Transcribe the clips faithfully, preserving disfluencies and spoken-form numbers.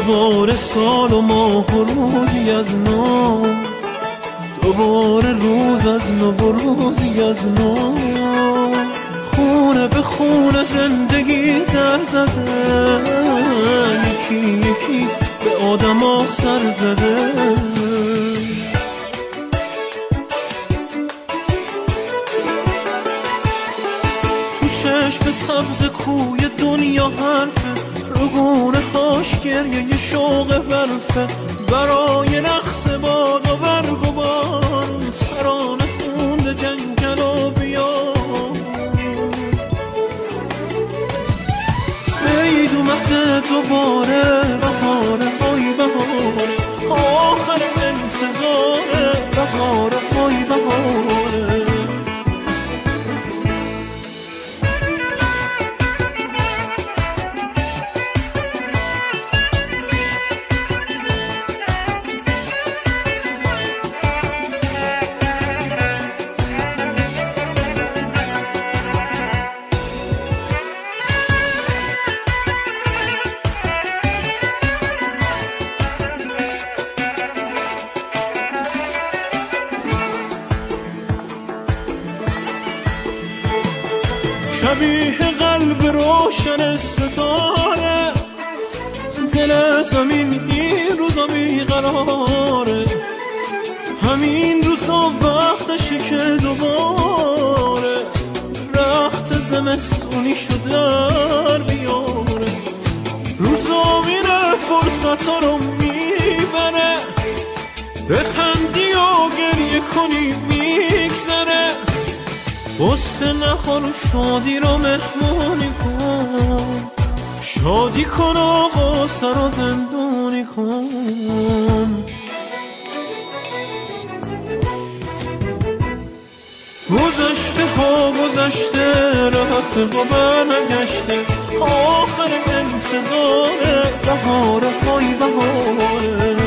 دوباره سال و ماه و روزی از نو، دوباره روز از نو و روزی از نو. خونه به خونه زندگی در زده، یکی یکی به آدم ها سر زده. تو چشم سبز کوی دنیا حرفه، رگونه هاش گریه شوق برفه. برای رقص باد و برگ و بارون، سرانه خونده جنگل و بیار. عید اومده دوباره، بهاره های بهاره، آخر انتظاره، بهاره های بهاره. شبیه قلب روشن ستاره، دل زمین این روزا بیقراره. همین روزا وقتشه که دوباره رخت زمستونی شد در بیاره. روزا میره فرصتا رو میبره، بخندی و گریه کنی میگذره. غصه نخور و شادی رو مهمونی کن، شادی کن و غصه رو زندونی کن. گذشته ها گذشته، رفته و برنگشته، آخر انتظاره، بهاره های بهاره.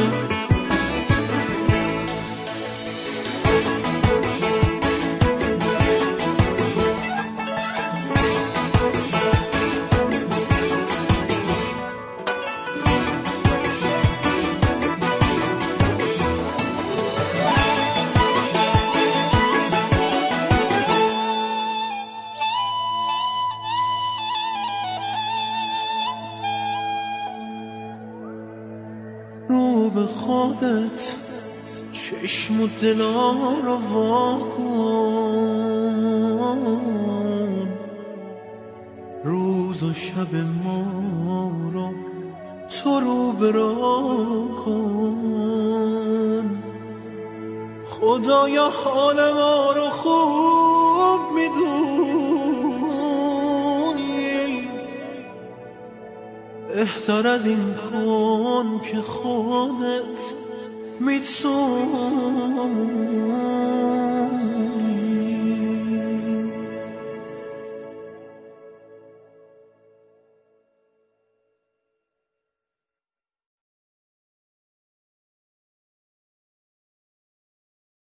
رو به خودت چشم و دلا رو وا کن، روز و شب ما رو تو رو برا کن. خدایا حال ما رو خوب میدونی، بهتر از این کن که خودت میتونی.